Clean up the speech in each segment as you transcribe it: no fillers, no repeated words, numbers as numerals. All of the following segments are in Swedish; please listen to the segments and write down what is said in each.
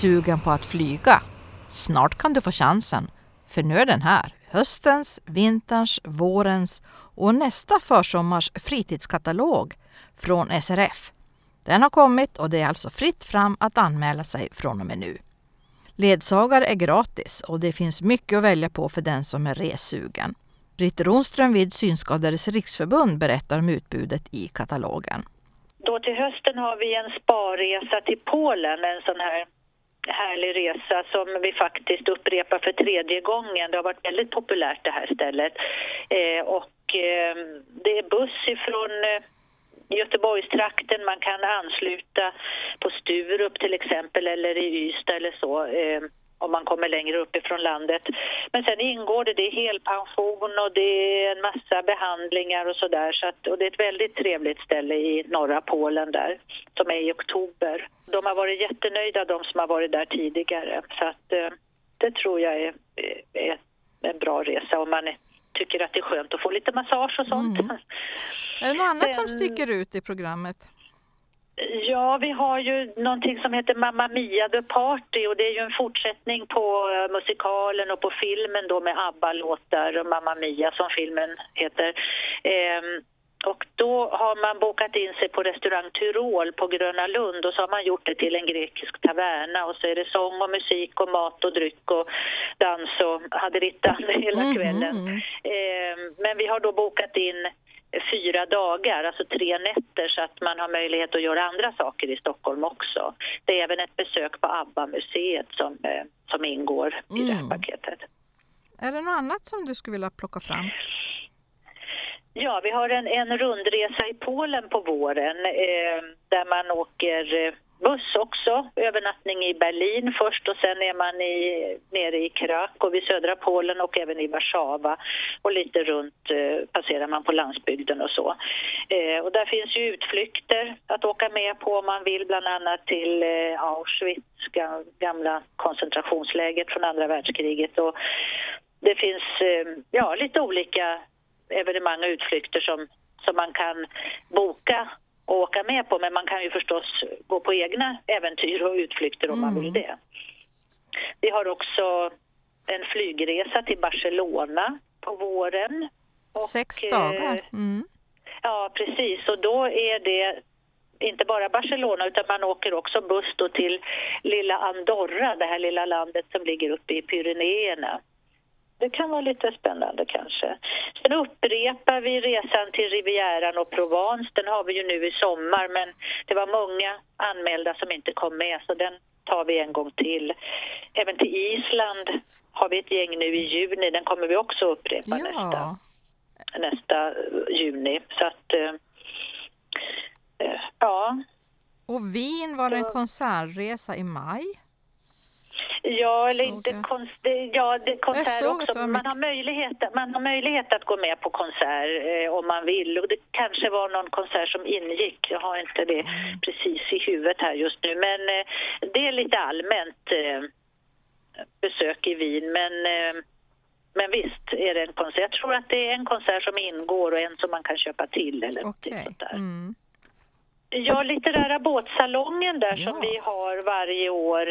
sugen på att flyga? Snart kan du få chansen, för nu är den här. Höstens, vinterns, vårens och nästa försommars fritidskatalog från SRF. Den har kommit och det är alltså fritt fram att anmäla sig från och med nu. Ledsagare är gratis och det finns mycket att välja på för den som är ressugen. Britt Ronström vid Synskadades riksförbund berättar om utbudet i katalogen. Då till hösten har vi en sparresa till Polen, en sån här härlig resa som vi faktiskt upprepar för 3:e gången. Det har varit väldigt populärt det här stället. Det är buss ifrån Göteborgstrakten, man kan ansluta på Sturup till exempel eller i Ystad eller så om man kommer längre upp ifrån landet. Men sen ingår det är helpension och det är en massa behandlingar och sådär. Och det är ett väldigt trevligt ställe i norra Polen där som är i oktober. De har varit jättenöjda de som har varit där tidigare. Så att det tror jag är en bra resa om man tycker att det är skönt att få lite massage och sånt. Är det något annat som sticker ut i programmet? Ja, vi har ju någonting som heter Mamma Mia The Party och det är ju en fortsättning på musikalen och på filmen då med ABBA-låtar och Mamma Mia som filmen heter. Och då har man bokat in sig på restaurang Tyrol på Gröna Lund och så har man gjort det till en grekisk taverna och så är det sång och musik och mat och dryck och dans och haderittan hela kvällen. Men vi har då bokat in 4 dagar, alltså 3 nätter så att man har möjlighet att göra andra saker i Stockholm också. Det är även ett besök på ABBA-museet som ingår i det här paketet. Är det något annat som du skulle vilja plocka fram? Ja, vi har en rundresa i Polen på våren där man åker buss också, övernattning i Berlin först och sen är man nere i Krakow i södra Polen och även i Warszawa och lite runt passerar man på landsbygden och så. Och där finns ju utflykter att åka med på om man vill, bland annat till Auschwitz, gamla koncentrationsläget från andra världskriget och det finns lite olika evenemang och utflykter som man kan boka och åka med på, men man kan ju förstås gå på egna äventyr och utflykter om man vill det. Vi har också en flygresa till Barcelona på våren. Och, 6 dagar. Ja, precis. Och då är det inte bara Barcelona utan man åker också buss då till lilla Andorra, det här lilla landet som ligger uppe i Pyrenéerna. Det kan vara lite spännande kanske. Sen upprepar vi resan till Rivieran och Provence. Den har vi ju nu i sommar men det var många anmälda som inte kom med så den tar vi en gång till. Även till Island har vi ett gäng nu i juni. Den kommer vi också upprepa nästa juni. Så att, ja. Och Wien var det en konsertresa i maj? Ja, eller inte konsert också. Man har möjlighet att gå med på konsert om man vill. Och det kanske var någon konsert som ingick. Jag har inte det precis i huvudet här just nu. Men det är lite allmänt besök i Wien. Men visst är det en konsert. Jag tror att det är en konsert som ingår och en som man kan köpa till. Eller något sånt där. Ja, litterära båtsalongen där som vi har varje år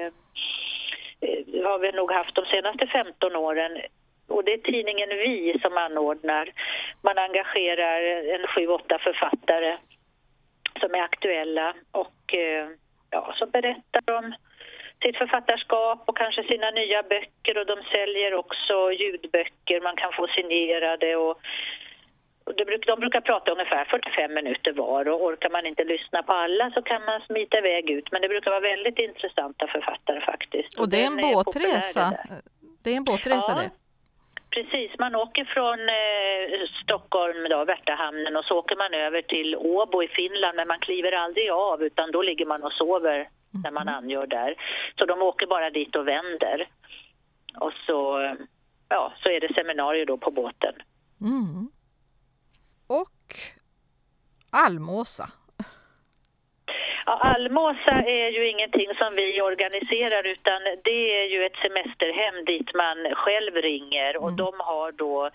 har vi nog haft de senaste 15 åren. Och det är tidningen Vi som anordnar. Man engagerar en 7-8 författare som är aktuella och som berättar om sitt författarskap och kanske sina nya böcker. Och de säljer också ljudböcker, man kan få signerade och de brukar prata ungefär 45 minuter var och orkar man inte lyssna på alla så kan man smita iväg ut. Men det brukar vara väldigt intressanta författare faktiskt. Och det är en båtresa? Det är en båtresa det? Precis, man åker från Stockholm då, Värtahamnen och så åker man över till Åbo i Finland men man kliver aldrig av utan då ligger man och sover när man angör där. Så de åker bara dit och vänder. Och så är det seminarier då på båten. Och Almåsa. Ja, Almåsa är ju ingenting som vi organiserar utan det är ju ett semesterhem dit man själv ringer och de har då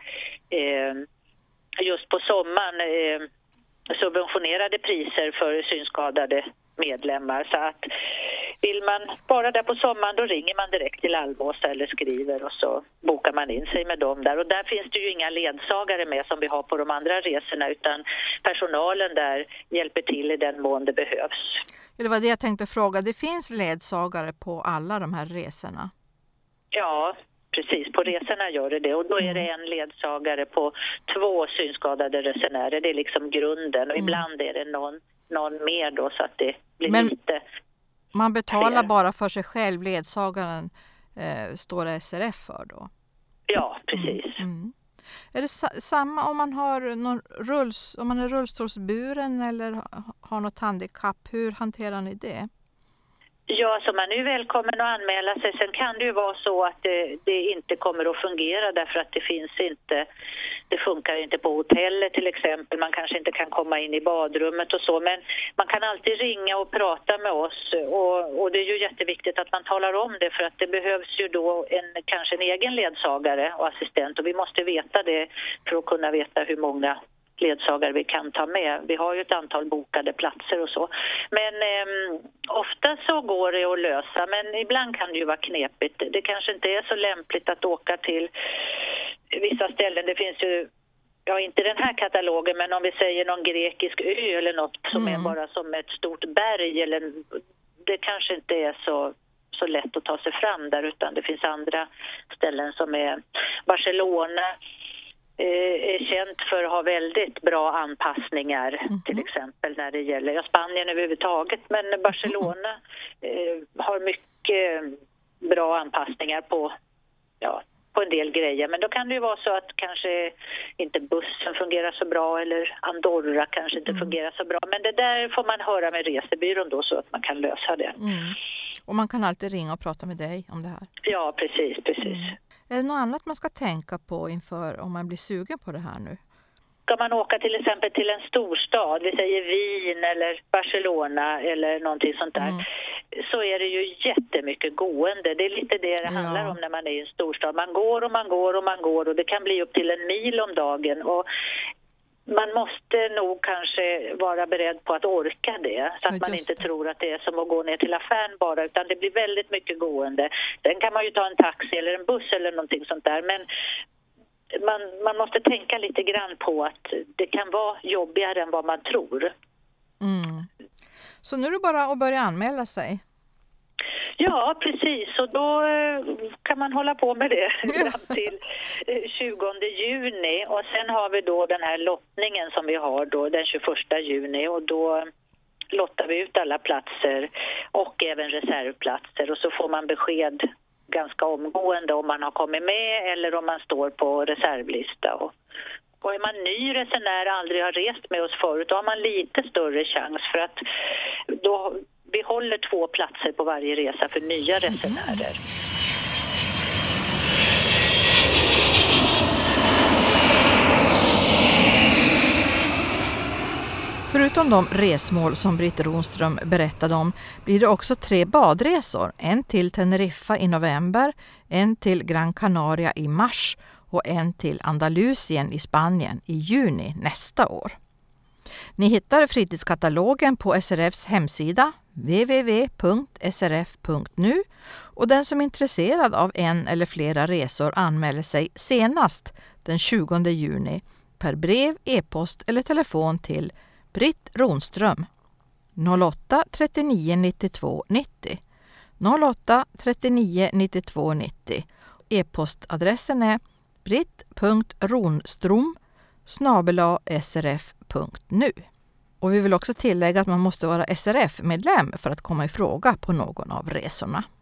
just på sommaren subventionerade priser för synskadade medlemmar så att vill man bara där på sommaren, då ringer man direkt till Almåsa eller skriver och så bokar man in sig med dem där. Och där finns det ju inga ledsagare med som vi har på de andra resorna, utan personalen där hjälper till i den mån det behövs. Det var det jag tänkte fråga. Det finns ledsagare på alla de här resorna? Ja, precis. På resorna gör det. Och då är det en ledsagare på 2 synskadade resenärer. Det är liksom grunden. Och ibland är det någon mer då, så att det blir lite... Man betalar bara för sig själv. Ledsagaren står det SRF för då? Ja, precis. Är det samma om man har om man är rullstolsburen eller har något handikapp? Hur hanterar ni det? Ja, så man är ju välkommen att anmäla sig. Sen kan det ju vara så att det inte kommer att fungera därför att det funkar inte på hotellet till exempel. Man kanske inte kan komma in i badrummet och så. Men man kan alltid ringa och prata med oss. Och det är ju jätteviktigt att man talar om det, för att det behövs ju då kanske en egen ledsagare och assistent. Och vi måste veta det för att kunna veta hur många ledsagare vi kan ta med. Vi har ju ett antal bokade platser och så. Men ofta så går det att lösa, men ibland kan det ju vara knepigt. Det kanske inte är så lämpligt att åka till vissa ställen. Det finns ju, inte den här katalogen, men om vi säger någon grekisk ö eller något som är bara som ett stort berg, eller det kanske inte är så lätt att ta sig fram där, utan det finns andra ställen som är Barcelona är känt för att ha väldigt bra anpassningar, till exempel när det gäller Spanien överhuvudtaget, men Barcelona har mycket bra anpassningar på en del grejer. Men då kan det ju vara så att kanske inte bussen fungerar så bra, eller Andorra kanske inte fungerar så bra. Men det där får man höra med resebyrån då, så att man kan lösa det. Och man kan alltid ringa och prata med dig om det här? Ja, precis. Är det något annat man ska tänka på inför om man blir sugen på det här nu? Ska man åka till exempel till en storstad, vi säger Wien eller Barcelona eller någonting sånt där, så är det ju jättemycket gående. Det är lite det handlar om när man är i en storstad. Man går och det kan bli upp till 1 mil om dagen, och man måste nog kanske vara beredd på att orka det, så att man inte tror att det är som att gå ner till affären bara, utan det blir väldigt mycket gående. Sen kan man ju ta en taxi eller en buss eller någonting sånt där, men man måste tänka lite grann på att det kan vara jobbigare än vad man tror. Så nu är det bara att börja anmäla sig? Ja, precis. Och då kan man hålla på med det fram till 20 juni. Och sen har vi då den här lottningen som vi har då den 21 juni. Och då lottar vi ut alla platser och även reservplatser. Och så får man besked ganska omgående om man har kommit med eller om man står på reservlista. Och är man ny resenär, aldrig har rest med oss förut, då har man lite större chans, för att då vi håller 2 platser på varje resa för nya resenärer. Förutom de resmål som Britt Ronström berättade om blir det också 3 badresor. En till Teneriffa i november, en till Gran Canaria i mars och en till Andalusien i Spanien i juni nästa år. Ni hittar fritidskatalogen på SRFs hemsida www.srf.nu, och den som är intresserad av en eller flera resor anmäler sig senast den 20 juni per brev, e-post eller telefon till Britt Ronström 08 39 92 90 08 39 92 90. E-postadressen är britt.ronstrom@srf.nu. Och vi vill också tillägga att man måste vara SRF-medlem för att komma i fråga på någon av resorna.